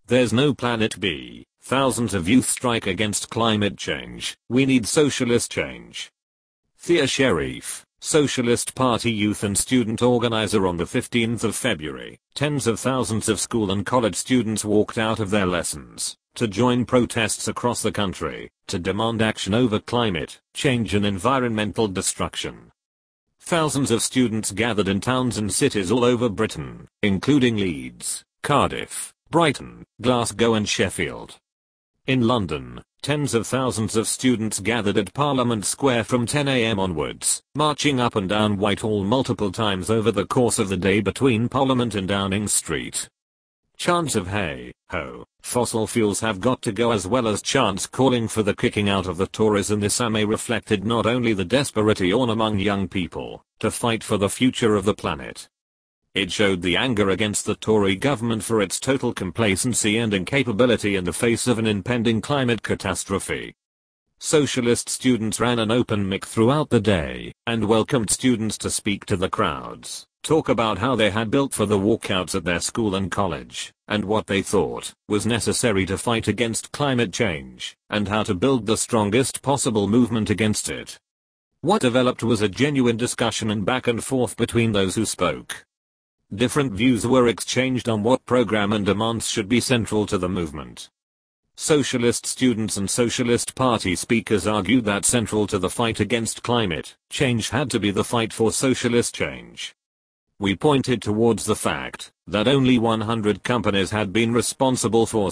There's no planet B. Thousands of youth strike against climate change. We need socialist change. Thea Sharif, Socialist Party youth and student organizer. On the 15th of February, tens of thousands of school and college students walked out of their lessons to join protests across the country to demand action over climate change and environmental destruction. Thousands of students gathered in towns and cities all over Britain, including Leeds, Cardiff, Brighton, Glasgow and Sheffield. In London, tens of thousands of students gathered at Parliament Square from 10 a.m. onwards, marching up and down Whitehall multiple times over the course of the day between Parliament and Downing Street. Chants of "Hey, ho, fossil fuels have got to go," as well as chants calling for the kicking out of the Tories in this AMA, reflected not only the desperate on among young people to fight for the future of the planet. It showed the anger against the Tory government for its total complacency and incapability in the face of an impending climate catastrophe. Socialist students ran an open mic throughout the day and welcomed students to speak to the crowds, talk about how they had built for the walkouts at their school and college, and what they thought was necessary to fight against climate change, and how to build the strongest possible movement against it. What developed was a genuine discussion and back and forth between those who spoke. Different views were exchanged on what program and demands should be central to the movement. Socialist students and Socialist Party speakers argued that central to the fight against climate change had to be the fight for socialist change. We pointed towards the fact that only 100 companies had been responsible for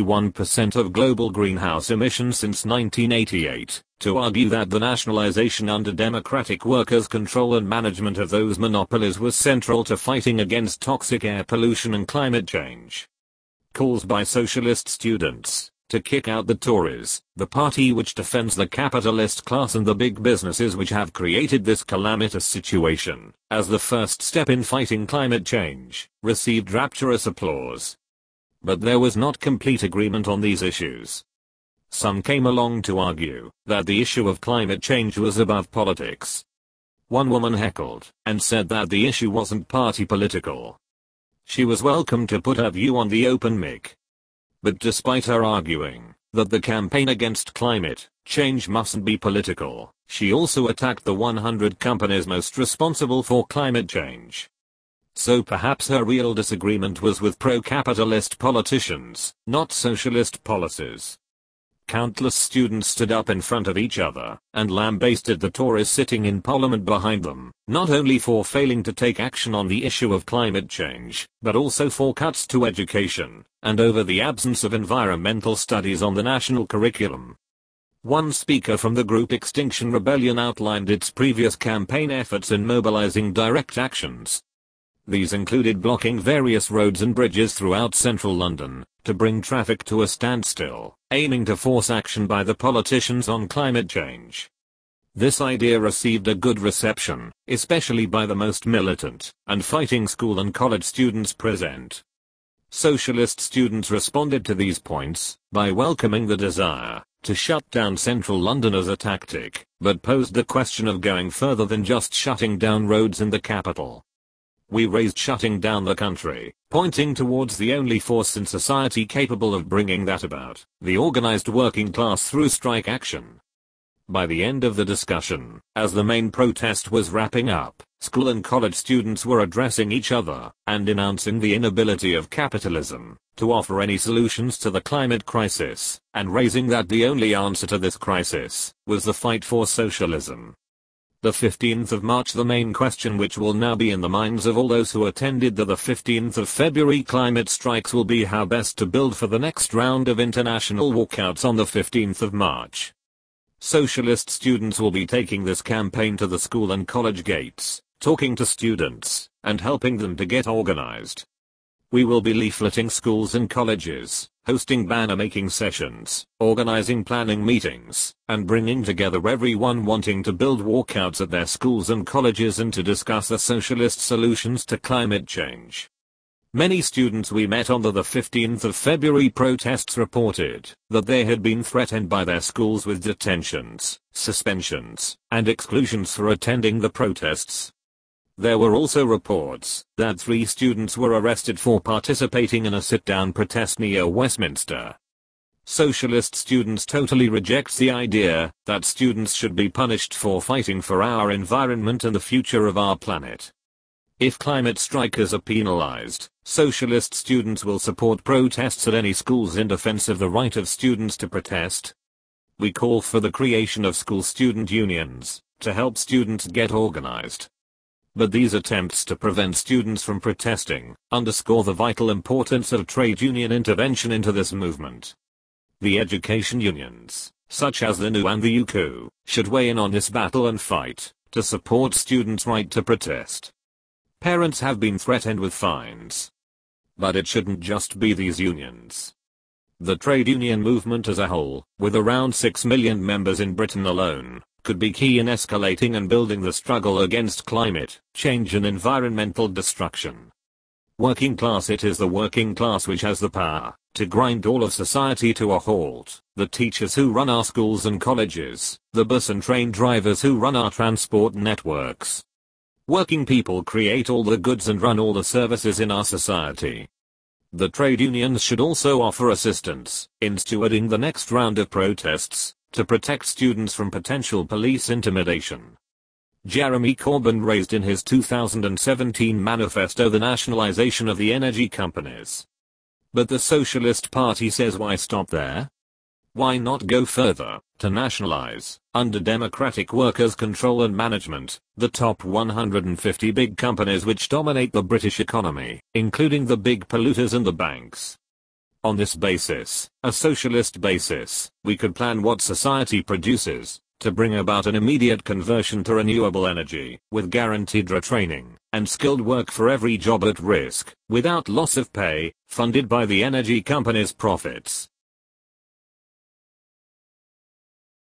71% of global greenhouse emissions since 1988, to argue that the nationalization under democratic workers' control and management of those monopolies was central to fighting against toxic air pollution and climate change. Calls by socialist students to kick out the Tories, the party which defends the capitalist class and the big businesses which have created this calamitous situation, as the first step in fighting climate change, received rapturous applause. But there was not complete agreement on these issues. Some came along to argue that the issue of climate change was above politics. One woman heckled and said that the issue wasn't party political. She was welcome to put her view on the open mic. But despite her arguing that the campaign against climate change mustn't be political, she also attacked the 100 companies most responsible for climate change. So perhaps her real disagreement was with pro-capitalist politicians, not socialist policies. Countless students stood up in front of each other and lambasted the Tories sitting in Parliament behind them, not only for failing to take action on the issue of climate change, but also for cuts to education, and over the absence of environmental studies on the national curriculum. One speaker from the group Extinction Rebellion outlined its previous campaign efforts in mobilizing direct actions. These included blocking various roads and bridges throughout central London to bring traffic to a standstill, aiming to force action by the politicians on climate change. This idea received a good reception, especially by the most militant and fighting school and college students present. Socialist students responded to these points by welcoming the desire to shut down central London as a tactic, but posed the question of going further than just shutting down roads in the capital. We raised shutting down the country, pointing towards the only force in society capable of bringing that about, the organized working class through strike action. By the end of the discussion, as the main protest was wrapping up, school and college students were addressing each other and denouncing the inability of capitalism to offer any solutions to the climate crisis, and raising that the only answer to this crisis was the fight for socialism. The 15th of March, the main question which will now be in the minds of all those who attended the 15th of February climate strikes will be how best to build for the next round of international walkouts on the 15th of March. Socialist students will be taking this campaign to the school and college gates, talking to students, and helping them to get organized. We will be leafleting schools and colleges, hosting banner-making sessions, organizing planning meetings, and bringing together everyone wanting to build walkouts at their schools and colleges and to discuss the socialist solutions to climate change. Many students we met on the 15th of February protests reported that they had been threatened by their schools with detentions, suspensions, and exclusions for attending the protests. There were also reports that 3 students were arrested for participating in a sit-down protest near Westminster. Socialist students totally reject the idea that students should be punished for fighting for our environment and the future of our planet. If climate strikers are penalized, socialist students will support protests at any schools in defense of the right of students to protest. We call for the creation of school student unions to help students get organized. But these attempts to prevent students from protesting underscore the vital importance of trade union intervention into this movement. The education unions, such as the NU and the UCU, should weigh in on this battle and fight to support students' right to protest. Parents have been threatened with fines. But it shouldn't just be these unions. The trade union movement as a whole, with around 6 million members in Britain alone, could be key in escalating and building the struggle against climate change and environmental destruction. Working class. It is the working class which has the power to grind all of society to a halt. The teachers who run our schools and colleges, the bus and train drivers who run our transport networks. Working people create all the goods and run all the services in our society. The trade unions should also offer assistance in stewarding the next round of protests to protect students from potential police intimidation. Jeremy Corbyn raised in his 2017 manifesto the nationalization of the energy companies. But the Socialist Party says, why stop there? Why not go further to nationalize, under democratic workers' control and management, the top 150 big companies which dominate the British economy, including the big polluters and the banks? On this basis, a socialist basis, we could plan what society produces to bring about an immediate conversion to renewable energy, with guaranteed retraining and skilled work for every job at risk, without loss of pay, funded by the energy companies' profits.